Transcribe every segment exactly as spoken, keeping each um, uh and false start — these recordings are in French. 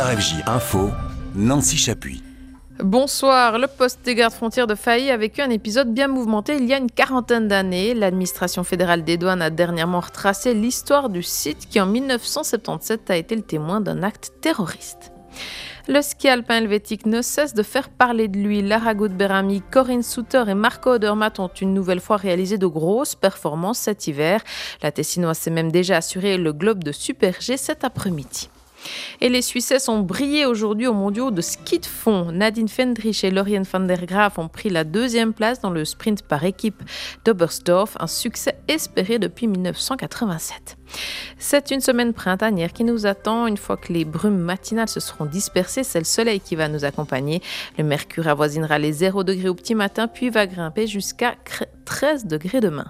R F J Info, Nancy Chapuis. Bonsoir, le poste des gardes frontières de Failly a vécu un épisode bien mouvementé il y a une quarantaine d'années. L'administration fédérale des douanes a dernièrement retracé l'histoire du site qui en dix-neuf cent soixante-dix-sept a été le témoin d'un acte terroriste. Le ski alpin helvétique ne cesse de faire parler de lui. Lara Gut-Beramy, Corinne Suter et Marco Odermatt ont une nouvelle fois réalisé de grosses performances cet hiver. La Tessinoise s'est même déjà assuré le globe de Super G cet après-midi. Et les Suissesses ont brillé aujourd'hui aux mondiaux de ski de fond. Nadine Fendrich et Lorien van der Graaf ont pris la deuxième place dans le sprint par équipe d'Oberstdorf, un succès espéré depuis dix-neuf cent quatre-vingt-sept. C'est une semaine printanière qui nous attend. Une fois que les brumes matinales se seront dispersées, c'est le soleil qui va nous accompagner. Le mercure avoisinera les zéro degrés au petit matin, puis va grimper jusqu'à treize degrés demain.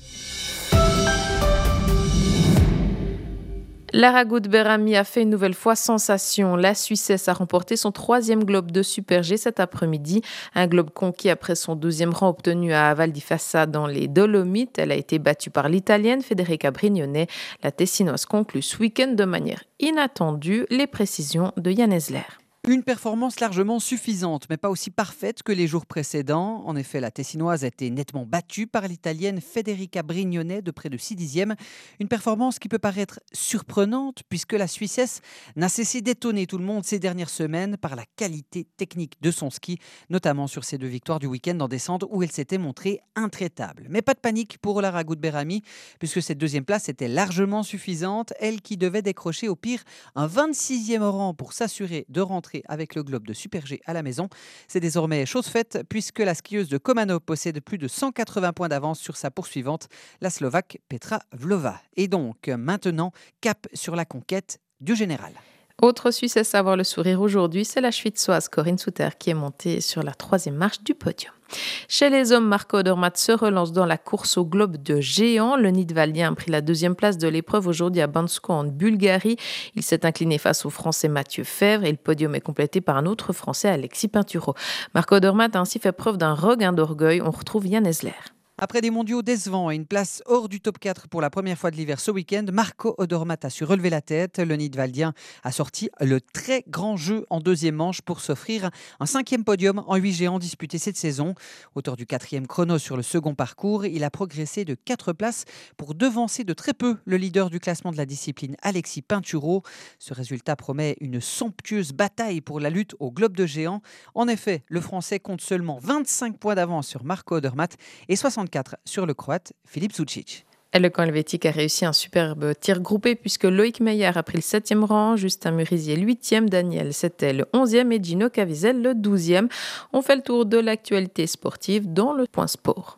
Lara Gut-Beramy a fait une nouvelle fois sensation. La Suissesse a remporté son troisième globe de Super G cet après-midi. Un globe conquis après son deuxième rang obtenu à Val di Fassa dans les Dolomites. Elle a été battue par l'Italienne Federica Brignone. La Tessinoise conclut ce week-end de manière inattendue. Les précisions de Yann Esler. Une performance largement suffisante, mais pas aussi parfaite que les jours précédents. En effet, la Tessinoise a été nettement battue par l'Italienne Federica Brignone de près de six dixièmes. Une performance qui peut paraître surprenante puisque la Suissesse n'a cessé d'étonner tout le monde ces dernières semaines par la qualité technique de son ski, notamment sur ses deux victoires du week-end en descente où elle s'était montrée intraitable. Mais pas de panique pour Lara Gut-Beramy puisque cette deuxième place était largement suffisante. Elle qui devait décrocher au pire un vingt-sixième rang pour s'assurer de rentrer avec le globe de Super G à la maison. C'est désormais chose faite puisque la skieuse de Komano possède plus de cent quatre-vingts points d'avance sur sa poursuivante, la Slovaque Petra Vlhová. Et donc maintenant, cap sur la conquête du général. Autre Suissesse à avoir le sourire aujourd'hui, c'est la Schwitzoise Corinne Suter qui est montée sur la troisième marche du podium. Chez les hommes, Marco Odermatt se relance dans la course au globe de géant. Le Nidwaldien a pris la deuxième place de l'épreuve aujourd'hui à Bansko en Bulgarie. Il s'est incliné face au Français Mathieu Fèvre et le podium est complété par un autre Français, Alexis Pinturo. Marco Odermatt a ainsi fait preuve d'un regain d'orgueil. On retrouve Yann Esler. Après des mondiaux décevants et une place hors du top quatre pour la première fois de l'hiver ce week-end, Marco Odermatt a su relever la tête. Le Nidwaldien a sorti le très grand jeu en deuxième manche pour s'offrir un cinquième podium en huit géants disputés cette saison. Auteur du quatrième chrono sur le second parcours, il a progressé de quatre places pour devancer de très peu le leader du classement de la discipline, Alexis Pinturo. Ce résultat promet une somptueuse bataille pour la lutte au globe de géant. En effet, le Français compte seulement vingt-cinq points d'avance sur Marco Odermatt et soixante-quatre sur le Croate Filip Sučić. Et le camp helvétique a réussi un superbe tir groupé puisque Loïc Meyer a pris le septième rang, Justin Murisier le huitième, Daniel c'était le onzième et Gino Caviezel le douzième. On fait le tour de l'actualité sportive dans le point sport.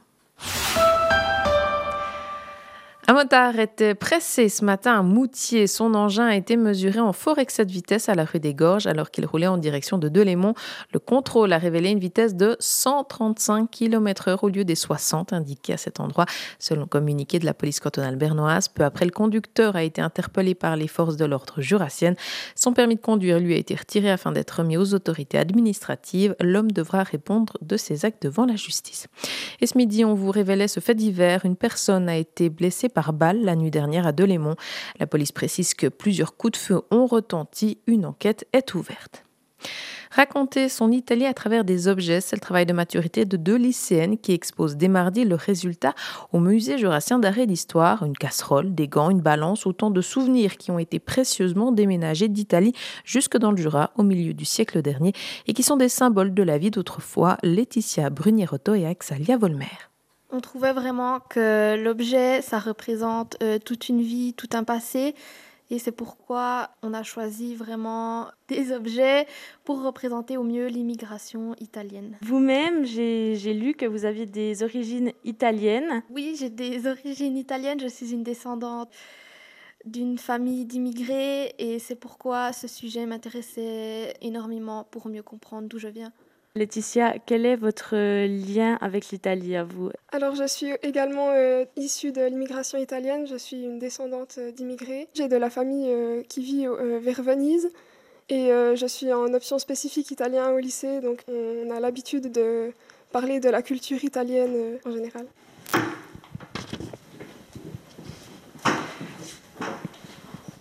Un motard était pressé ce matin à Moutier. Son engin a été mesuré en fort excès de vitesse à la rue des Gorges alors qu'il roulait en direction de Delémont. Le contrôle a révélé une vitesse de cent trente-cinq kilomètres heure au lieu des soixante indiqués à cet endroit, selon le communiqué de la police cantonale bernoise. Peu après, le conducteur a été interpellé par les forces de l'ordre jurassiennes. Son permis de conduire lui a été retiré afin d'être remis aux autorités administratives. L'homme devra répondre de ses actes devant la justice. Et ce midi, on vous révélait ce fait divers. Une personne a été blessée par par balle la nuit dernière à Delémont. La police précise que plusieurs coups de feu ont retenti. Une enquête est ouverte. Raconter son Italie à travers des objets, c'est le travail de maturité de deux lycéennes qui exposent dès mardi le résultat au musée jurassien d'art et d'histoire. Une casserole, des gants, une balance, autant de souvenirs qui ont été précieusement déménagés d'Italie jusque dans le Jura au milieu du siècle dernier et qui sont des symboles de la vie d'autrefois. Laetitia Brunierotto et Axalia Volmer. On trouvait vraiment que l'objet, ça représente euh, toute une vie, tout un passé. Et c'est pourquoi on a choisi vraiment des objets pour représenter au mieux l'immigration italienne. Vous-même, j'ai, j'ai lu que vous aviez des origines italiennes. Oui, j'ai des origines italiennes. Je suis une descendante d'une famille d'immigrés. Et c'est pourquoi ce sujet m'intéressait énormément pour mieux comprendre d'où je viens. Laetitia, quel est votre lien avec l'Italie à vous ? Alors je suis également euh, issue de l'immigration italienne, je suis une descendante euh, d'immigrés. J'ai de la famille euh, qui vit euh, vers Venise et euh, je suis en option spécifique italien au lycée, donc on a l'habitude de parler de la culture italienne euh, en général.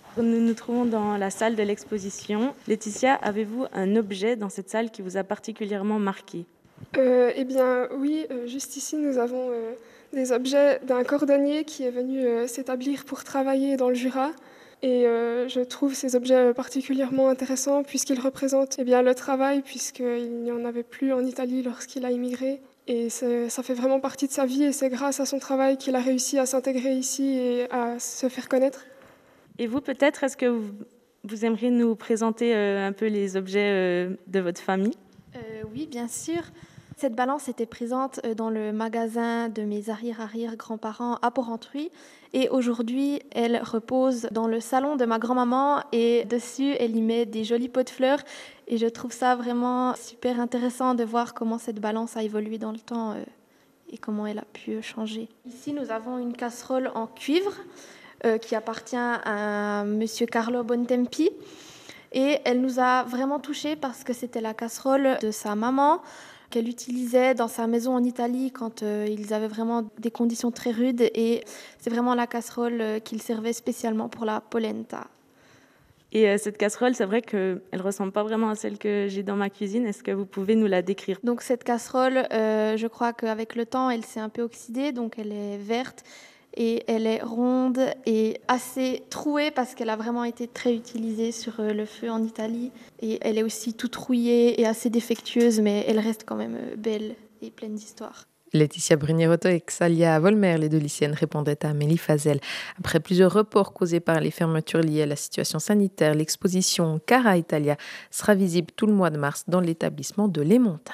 Nous nous trouvons dans la salle de l'exposition. Laetitia, avez-vous un objet dans cette salle qui vous a particulièrement marqué ? Euh, eh bien oui, euh, juste ici nous avons euh, des objets d'un cordonnier qui est venu euh, s'établir pour travailler dans le Jura. Et euh, je trouve ces objets particulièrement intéressants puisqu'ils représentent eh bien, le travail, puisqu'il n'y en avait plus en Italie lorsqu'il a immigré. Et ça fait vraiment partie de sa vie et c'est grâce à son travail qu'il a réussi à s'intégrer ici et à se faire connaître. Et vous, peut-être, est-ce que vous, vous aimeriez nous présenter euh, un peu les objets euh, de votre famille ? euh, Oui, bien sûr. Cette balance était présente dans le magasin de mes arrière-arrière-grands-parents à Porrentruy. Et aujourd'hui, elle repose dans le salon de ma grand-maman et dessus, elle y met des jolis pots de fleurs. Et je trouve ça vraiment super intéressant de voir comment cette balance a évolué dans le temps euh, et comment elle a pu changer. Ici, nous avons une casserole en cuivre euh, qui appartient à monsieur Carlo Bontempi. Et elle nous a vraiment touchés parce que c'était la casserole de sa maman qu'elle utilisait dans sa maison en Italie quand euh, ils avaient vraiment des conditions très rudes. Et c'est vraiment la casserole euh, qu'il servait spécialement pour la polenta. Et euh, cette casserole, c'est vrai qu'elle ne ressemble pas vraiment à celle que j'ai dans ma cuisine. Est-ce que vous pouvez nous la décrire ? Donc cette casserole, euh, je crois qu'avec le temps, elle s'est un peu oxydée, donc elle est verte. Et elle est ronde et assez trouée parce qu'elle a vraiment été très utilisée sur le feu en Italie. Et elle est aussi toute rouillée et assez défectueuse, mais elle reste quand même belle et pleine d'histoire. Laetitia Brunierotto et Xalia Volmer, les deux lycéennes, répondaient à Amélie Fazel. Après plusieurs reports causés par les fermetures liées à la situation sanitaire, l'exposition Cara Italia sera visible tout le mois de mars dans l'établissement de Les Montins.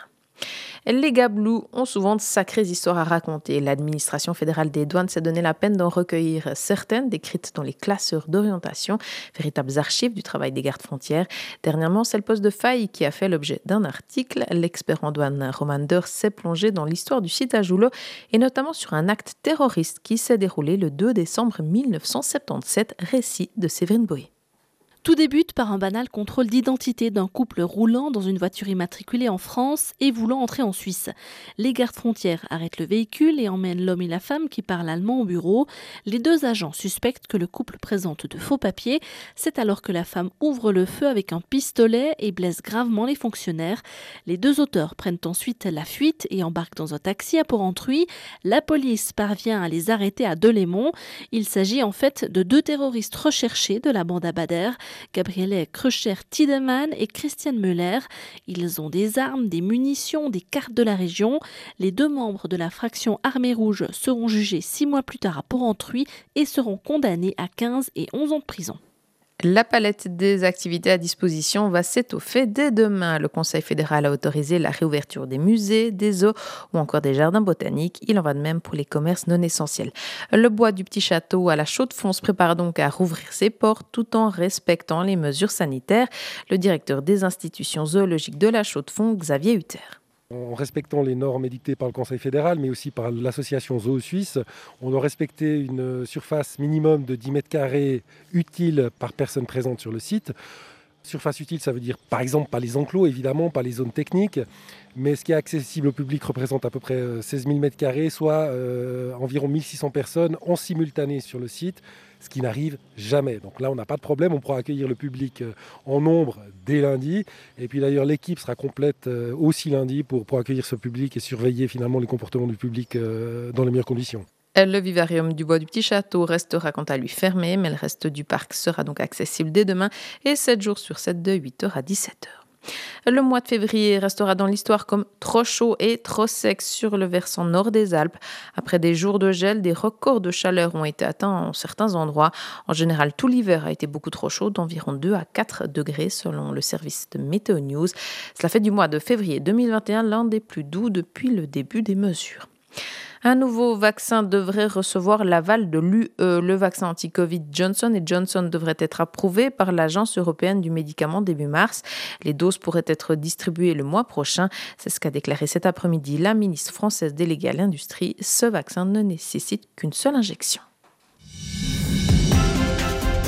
Les Gablous ont souvent de sacrées histoires à raconter. L'administration fédérale des douanes s'est donné la peine d'en recueillir certaines, décrites dans les classeurs d'orientation, véritables archives du travail des gardes-frontières. Dernièrement, c'est le poste de faille qui a fait l'objet d'un article. L'expert en douane Roman Deur s'est plongé dans l'histoire du site à Joulot et notamment sur un acte terroriste qui s'est déroulé le deux décembre mille neuf cent soixante-dix-sept, récit de Séverine Boé. Tout débute par un banal contrôle d'identité d'un couple roulant dans une voiture immatriculée en France et voulant entrer en Suisse. Les gardes-frontières arrêtent le véhicule et emmènent l'homme et la femme qui parlent allemand au bureau. Les deux agents suspectent que le couple présente de faux papiers. C'est alors que la femme ouvre le feu avec un pistolet et blesse gravement les fonctionnaires. Les deux auteurs prennent ensuite la fuite et embarquent dans un taxi à Porrentruy. La police parvient à les arrêter à Delémont. Il s'agit en fait de deux terroristes recherchés de la bande Abadère. Gabriele Kreucher-Tiedemann et Christiane Müller. Ils ont des armes, des munitions, des cartes de la région. Les deux membres de la fraction Armée Rouge seront jugés six mois plus tard à Porrentruy et seront condamnés à quinze et onze ans de prison. La palette des activités à disposition va s'étoffer dès demain. Le Conseil fédéral a autorisé la réouverture des musées, des zoos ou encore des jardins botaniques. Il en va de même pour les commerces non essentiels. Le bois du Petit Château à la Chaux-de-Fonds se prépare donc à rouvrir ses portes tout en respectant les mesures sanitaires. Le directeur des institutions zoologiques de la Chaux-de-Fonds, Xavier Hutter. En respectant les normes édictées par le Conseil fédéral, mais aussi par l'association Zoo Suisse, on doit respecter une surface minimum de dix mètres carrés utile par personne présente sur le site. Surface utile, ça veut dire par exemple pas les enclos, évidemment, pas les zones techniques, mais ce qui est accessible au public représente à peu près seize mille mètres carrés, soit euh, environ mille six cents personnes en simultané sur le site, ce qui n'arrive jamais. Donc là, on n'a pas de problème, on pourra accueillir le public en nombre dès lundi. Et puis d'ailleurs, l'équipe sera complète aussi lundi pour, pour accueillir ce public et surveiller finalement les comportements du public dans les meilleures conditions. Le vivarium du bois du Petit Château restera quant à lui fermé, mais le reste du parc sera donc accessible dès demain et sept jours sur sept de huit heures à dix-sept heures. Le mois de février restera dans l'histoire comme trop chaud et trop sec sur le versant nord des Alpes. Après des jours de gel, des records de chaleur ont été atteints en certains endroits. En général, tout l'hiver a été beaucoup trop chaud, d'environ deux à quatre degrés selon le service de Météo News. Cela fait du mois de février deux mille vingt et un l'un des plus doux depuis le début des mesures. Un nouveau vaccin devrait recevoir l'aval de l'U E. Le vaccin anti-Covid Johnson et Johnson devrait être approuvé par l'Agence européenne du médicament début mars. Les doses pourraient être distribuées le mois prochain. C'est ce qu'a déclaré cet après-midi la ministre française déléguée à l'industrie. Ce vaccin ne nécessite qu'une seule injection.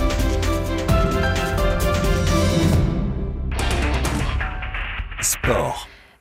Sport.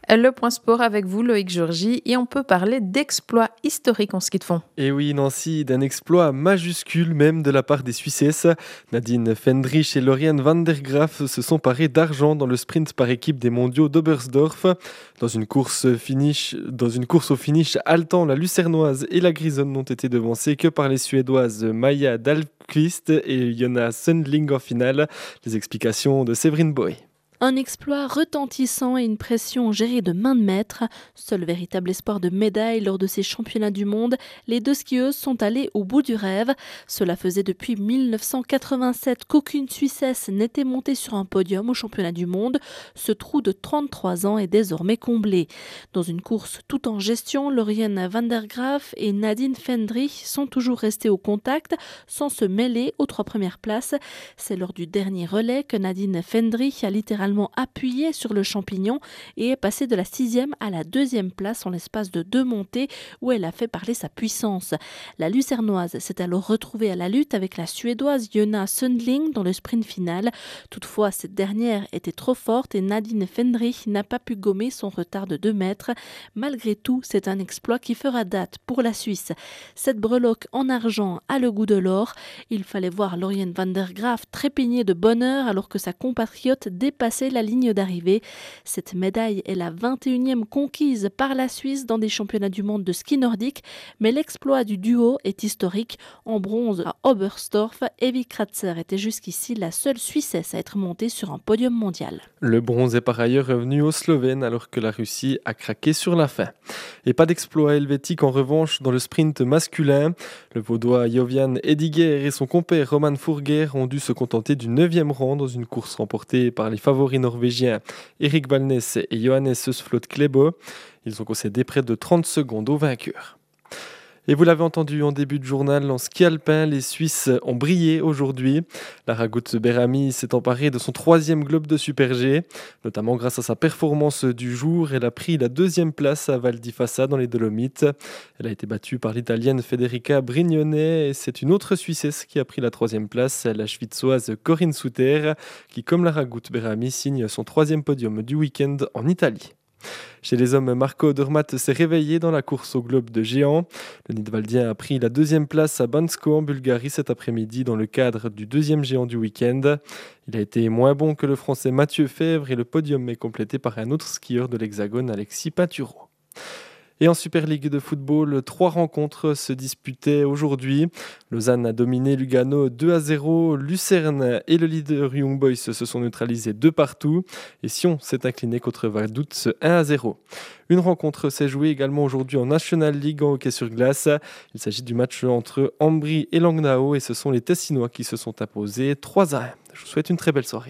Le point sport avec vous, Loïc Georgie, et on peut parler d'exploits historiques en ski de fond. Et oui, Nancy, d'un exploit majuscule même de la part des Suissesses. Nadine Fendrich et Lauriane van der Graaf se sont parés d'argent dans le sprint par équipe des mondiaux d'Oberstdorf. Dans une course, finish, dans une course au finish haletant, la Lucernoise et la Grisonne n'ont été devancées que par les Suédoises Maja Dahlqvist et Jonna Sundling en finale. Les explications de Séverine Boy. Un exploit retentissant et une pression gérée de main de maître. Seul véritable espoir de médaille lors de ces championnats du monde, les deux skieuses sont allées au bout du rêve. Cela faisait depuis mille neuf cent quatre-vingt-sept qu'aucune Suissesse n'était montée sur un podium au championnat du monde. Ce trou de trente-trois ans est désormais comblé. Dans une course tout en gestion, Lauriane van der Graaf et Nadine Fendrich sont toujours restées au contact sans se mêler aux trois premières places. C'est lors du dernier relais que Nadine Fendrich a littéralement appuyé sur le champignon et est passée de la sixième à la deuxième place en l'espace de deux montées où elle a fait parler sa puissance. La Lucernoise s'est alors retrouvée à la lutte avec la Suédoise Jonna Sundling dans le sprint final. Toutefois, cette dernière était trop forte et Nadine Fendrich n'a pas pu gommer son retard de deux mètres. Malgré tout, c'est un exploit qui fera date pour la Suisse. Cette breloque en argent a le goût de l'or. Il fallait voir Lauriane van der Graaf trépigner de bonheur alors que sa compatriote dépassait la ligne d'arrivée. Cette médaille est la vingt et unième conquise par la Suisse dans des championnats du monde de ski nordique, mais l'exploit du duo est historique. En bronze à Oberstdorf, Evi Kratzer était jusqu'ici la seule Suissesse à être montée sur un podium mondial. Le bronze est par ailleurs revenu aux Slovènes alors que la Russie a craqué sur la fin. Et pas d'exploit helvétique en revanche dans le sprint masculin. Le Vaudois Jovian Ediger et son compère Roman Furger ont dû se contenter du neuvième rang dans une course remportée par les favoris norvégiens Erik Valnes et Johannes Østflot Klæbo. Ils ont concédé près de trente secondes aux vainqueurs. Et vous l'avez entendu en début de journal, en ski alpin, les Suisses ont brillé aujourd'hui. Lara Gutz-Berami s'est emparée de son troisième globe de Super G, notamment grâce à sa performance du jour. Elle a pris la deuxième place à Val di Fassa dans les Dolomites. Elle a été battue par l'Italienne Federica Brignone et c'est une autre Suissesse qui a pris la troisième place, la Schwitzoise Corinne Suter, qui, comme Lara Gutz-Berami, signe son troisième podium du week-end en Italie. Chez les hommes, Marco Odermatt s'est réveillé dans la course au globe de géant. Le Nidwaldien a pris la deuxième place à Bansko en Bulgarie cet après-midi dans le cadre du deuxième géant du week-end. Il a été moins bon que le Français Mathieu Fèvre et le podium est complété par un autre skieur de l'Hexagone, Alexis Pinturo. Et en Super League de football, trois rencontres se disputaient aujourd'hui. Lausanne a dominé Lugano deux à zéro. Lucerne et le leader Young Boys se sont neutralisés deux partout. Et Sion s'est incliné contre Vaduz un à zéro. Une rencontre s'est jouée également aujourd'hui en National League en hockey sur glace. Il s'agit du match entre Ambri et Langnau et ce sont les Tessinois qui se sont imposés trois à un. Je vous souhaite une très belle soirée.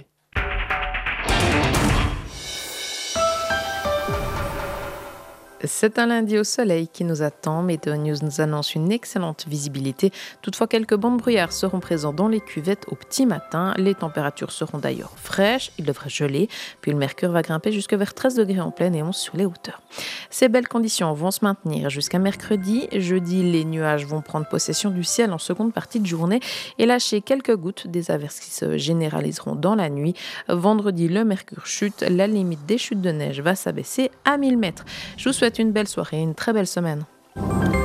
C'est un lundi au soleil qui nous attend. Météo News nous annonce une excellente visibilité. Toutefois, quelques bancs de brouillard seront présents dans les cuvettes au petit matin. Les températures seront d'ailleurs fraîches. Il devrait geler. Puis le mercure va grimper jusque vers treize degrés en plaine et onze sur les hauteurs. Ces belles conditions vont se maintenir jusqu'à mercredi. Jeudi, les nuages vont prendre possession du ciel en seconde partie de journée et lâcher quelques gouttes, des averses qui se généraliseront dans la nuit. Vendredi, le mercure chute. La limite des chutes de neige va s'abaisser à mille mètres. Je vous souhaite une belle soirée et une très belle semaine.